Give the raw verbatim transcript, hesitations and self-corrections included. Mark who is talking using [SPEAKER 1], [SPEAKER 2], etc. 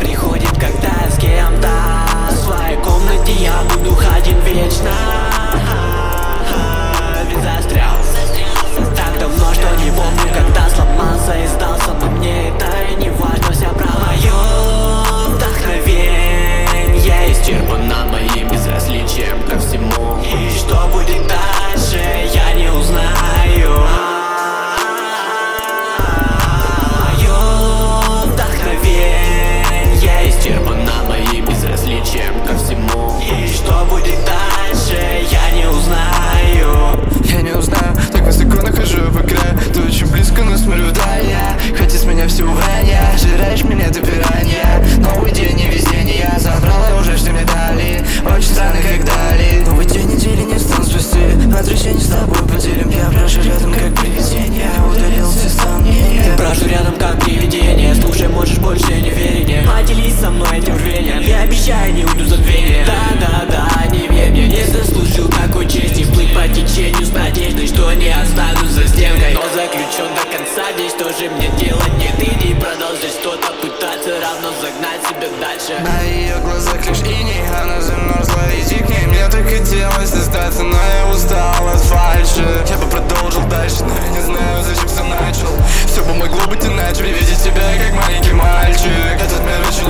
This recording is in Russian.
[SPEAKER 1] приходит, когда я с кем-то. В своей комнате я буду один вечно. Ведь застрял так давно, что не помню, когда сломался и сдался. Но мне это и не важно, вся про мое вдохновенье исчерпано моим безразличием ко всему. И что будет дальше, я не узнаю. Мое вдохновенье исчерпано моим безразличием ко всему. И что будет дальше, я не узнаю.
[SPEAKER 2] Я не узнаю, так высоко нахожу по краю. Ты очень близко, но смотрю вдаль я. Хоть из меня все вранье, жираешь меня ты пиранья. Новый день и везение, забрала уже что мне дали. Очень странно, как дали. Новый день недели не стану спасти. Отречение с тобой поделим. Я прошу рядом, как привидение. Удалил все сомнения.
[SPEAKER 1] Прошу рядом, как привидение. Слушай, можешь больше не верить мне. Поделись со мной этим рвением. Я обещаю, не уйду за двери. Да-да-да, не верь мне. Не заслужил такой чести. Плыть по течению с надеждой, что не останусь за стенкой. Но заключен до конца, здесь тоже мне делать нет. Иди продолжи что-то пытаться, равно загнать себя дальше.
[SPEAKER 2] На ее глазах лишь иней, она замерзла, иди к ней. Мне так хотелось остаться, но я устал от фальши. Я бы продолжил дальше, но я не знаю, зачем все начал. Все бы могло быть иначе, при виде тебя, как маленький мальчик. Этот мир очень